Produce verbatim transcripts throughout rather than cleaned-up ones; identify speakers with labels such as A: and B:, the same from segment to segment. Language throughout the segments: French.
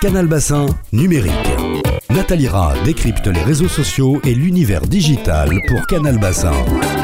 A: Canal Bassin numérique. Nathalie Rat décrypte les réseaux sociaux et l'univers digital pour Canal Bassin.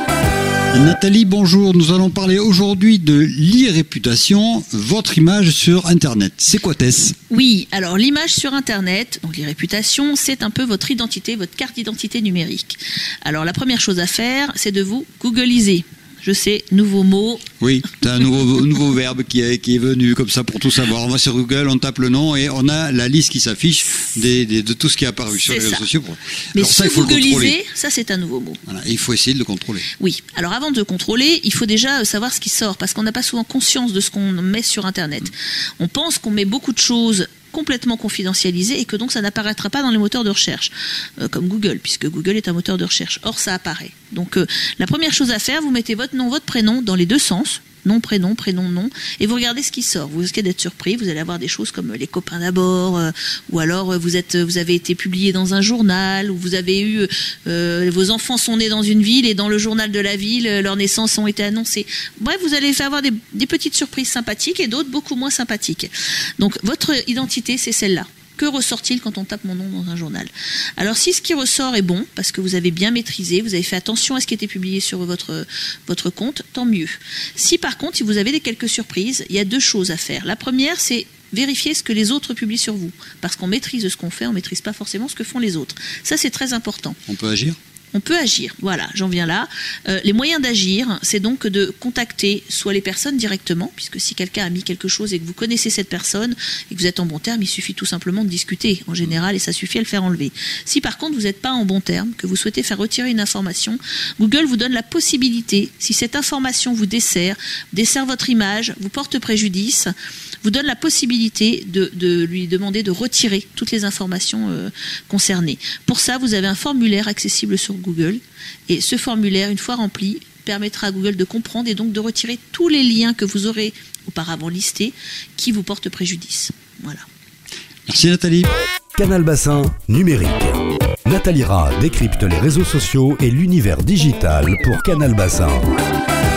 B: Nathalie, bonjour. Nous allons parler aujourd'hui de l'e-réputation, votre image sur Internet. C'est quoi, Tess ?
C: Oui, alors l'image sur Internet, donc l'e-réputation, c'est un peu votre identité, votre carte d'identité numérique. Alors la première chose à faire, c'est de vous googliser. Je sais, nouveau mot.
B: Oui, c'est un nouveau, nouveau verbe qui est, qui est venu comme ça pour tout savoir. On va sur Google, on tape le nom et on a la liste qui s'affiche des, des, de tout ce qui est apparu sur les réseaux sociaux.
C: Mais
B: alors ça, il faut le contrôler.
C: Ça, c'est un nouveau mot.
B: Voilà, et il faut essayer de le contrôler.
C: Oui, alors avant de le contrôler, il faut déjà savoir ce qui sort, parce qu'on n'a pas souvent conscience de ce qu'on met sur Internet. On pense qu'on met beaucoup de choses complètement confidentialisé et que donc ça n'apparaîtra pas dans les moteurs de recherche, euh, comme Google, puisque Google est un moteur de recherche. Or, ça apparaît. Donc, euh, la première chose à faire, vous mettez votre nom, votre prénom dans les deux sens. Nom, prénom, prénom, nom, et vous regardez ce qui sort. Vous risquez d'être surpris, vous allez avoir des choses comme les copains d'abord, euh, ou alors euh, vous êtes, vous avez été publié dans un journal, ou vous avez eu, euh, vos enfants sont nés dans une ville, et dans le journal de la ville, euh, leurs naissances ont été annoncées. Bref, vous allez avoir des, des petites surprises sympathiques, et d'autres beaucoup moins sympathiques. Donc, votre identité, c'est celle-là. Que ressort-il quand on tape mon nom dans un journal ? Alors, si ce qui ressort est bon, parce que vous avez bien maîtrisé, vous avez fait attention à ce qui était publié sur votre, votre compte, tant mieux. Si par contre, si vous avez des quelques surprises, il y a deux choses à faire. La première, c'est vérifier ce que les autres publient sur vous. Parce qu'on maîtrise ce qu'on fait, on ne maîtrise pas forcément ce que font les autres. Ça, c'est très important.
B: On peut agir ?
C: On peut agir, voilà, j'en viens là. Euh, les moyens d'agir, c'est donc de contacter soit les personnes directement, puisque si quelqu'un a mis quelque chose et que vous connaissez cette personne et que vous êtes en bon terme, il suffit tout simplement de discuter en général et ça suffit à le faire enlever. Si par contre vous n'êtes pas en bon terme, que vous souhaitez faire retirer une information, Google vous donne la possibilité, si cette information vous dessert, dessert votre image, vous porte préjudice, vous donne la possibilité de, de lui demander de retirer toutes les informations euh, concernées. Pour ça, vous avez un formulaire accessible sur Google et ce formulaire, une fois rempli, permettra à Google de comprendre et donc de retirer tous les liens que vous aurez auparavant listés qui vous portent préjudice. Voilà.
B: Merci Nathalie.
A: Canal Bassin numérique. Nathalie Rat décrypte les réseaux sociaux et l'univers digital pour Canal Bassin.